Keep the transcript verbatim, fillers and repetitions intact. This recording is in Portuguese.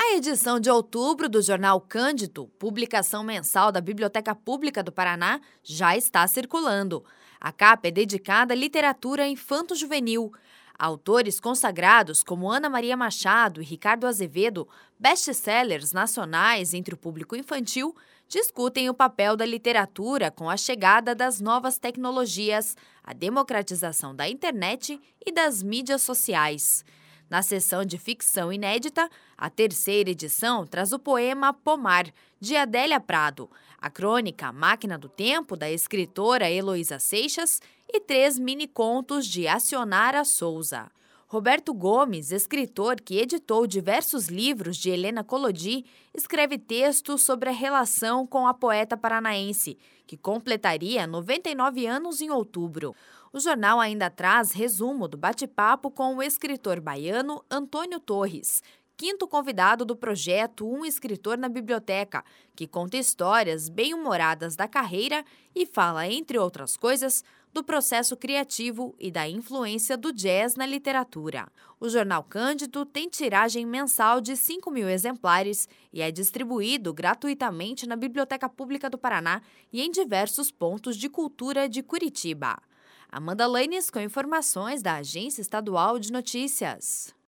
A edição de outubro do jornal Cândido, publicação mensal da Biblioteca Pública do Paraná, já está circulando. A capa é dedicada à literatura infanto-juvenil. Autores consagrados como Ana Maria Machado e Ricardo Azevedo, best-sellers nacionais entre o público infantil, discutem o papel da literatura com a chegada das novas tecnologias, a democratização da internet e das mídias sociais. Na seção de ficção inédita, a terceira edição traz o poema Pomar, de Adélia Prado, a crônica Máquina do Tempo, da escritora Heloísa Seixas, e três mini-contos de Acionara Souza. Roberto Gomes, escritor que editou diversos livros de Helena Collodi, escreve textos sobre a relação com a poeta paranaense, que completaria noventa e nove anos em outubro. O jornal ainda traz resumo do bate-papo com o escritor baiano Antônio Torres, quinto convidado do projeto Um Escritor na Biblioteca, que conta histórias bem-humoradas da carreira e fala, entre outras coisas, do processo criativo e da influência do jazz na literatura. O jornal Cândido tem tiragem mensal de cinco mil exemplares e é distribuído gratuitamente na Biblioteca Pública do Paraná e em diversos pontos de cultura de Curitiba. Amanda Lanes com informações da Agência Estadual de Notícias.